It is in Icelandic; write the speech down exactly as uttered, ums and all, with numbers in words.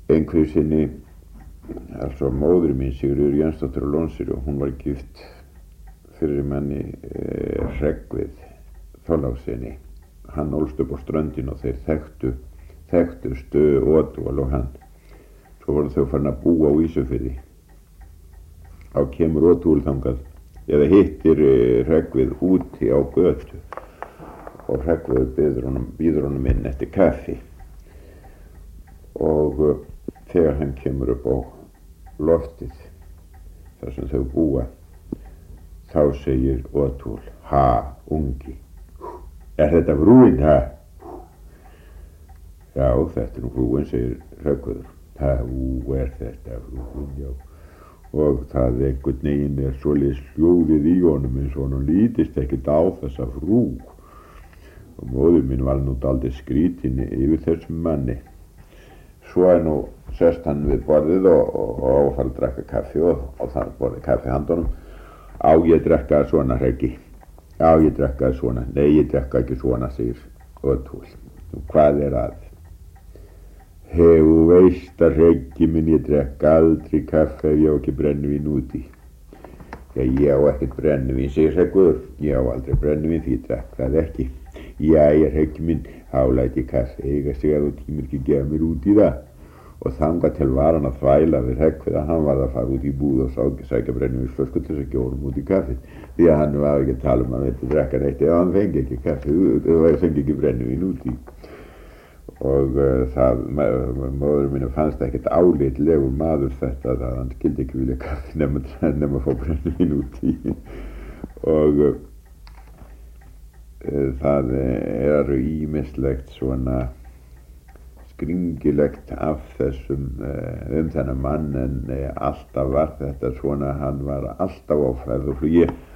einhverju sinni, altså móðir mín Sigríður Jensdóttir á Lónseyri, og hún var gift fyrir manni eh, Hreggvið Þorlákssyni. Hann ólst upp á ströndin og þeir þekktu þekktust Oddvall og hann. Svo voru þau farin að búa á Ísafirði. Þá kemur Oddvall þangað, eða hittir eh, Hreggvið úti á götu, og Hreggvið býður honum, býður honum inn eftir kaffi. Og uh, þegar hann kemur upp á loftið þar sem þau búa, þá segir Oddvall: "Ha, ungi, er þetta frúin, ha?" "Já, þetta er nú frúin", segir Hreggviður. "Ha, ú, er þetta frúin, já." Og það einhvern veginn er svoleiðis hljóðið í honum eins og honum lítist ekkert á þessa frú. Og móðir mín var nú dálítið skrítin yfir þessum manni. Svo er nú sest hann við borðið og, og, og fara að drekka kaffi, og, og það borðið kaffi handunum. "Á ég drekka það svona, Hreggi? Já, ég drekka það svona." "Nei, ég drekka ekki svona", segir Oddvall. "Hvað er að?" "Þú veist að, Hreggi minn, ég drekka aldrei kaffi ef ég á ekki brennivín úti." "Já, ég á ekkert brennivín", segir Hreggviður. "Ég á aldrei brennivín því ég drekka það ekki." "Jæja, Hreggi minn, þá læt ég kaffi eiga sig að þú tímir ekki gefa mér út í það." Og þangað til var hann að þvæla við Hreggvið að hann varð að fara út í búð og sá, sækja brennivínsflösku til þess að gefa honum út í kaffið, því að hann var ekki að tala um að hann vildi drekka neitt ef hann fengi ekki kaffi, ef fengi ekki brennivín út í. Og uh, það, móður mínu fannst ekkert álitlegur maður þetta, að hann skildi ekki vilja kaffi nema, nema að fá brennivín út í. Og uh, það eru ýmislegt svona skringilegt af þessum um þennan mann, en alltaf var þetta svona, hann var alltaf á ferð og flugi.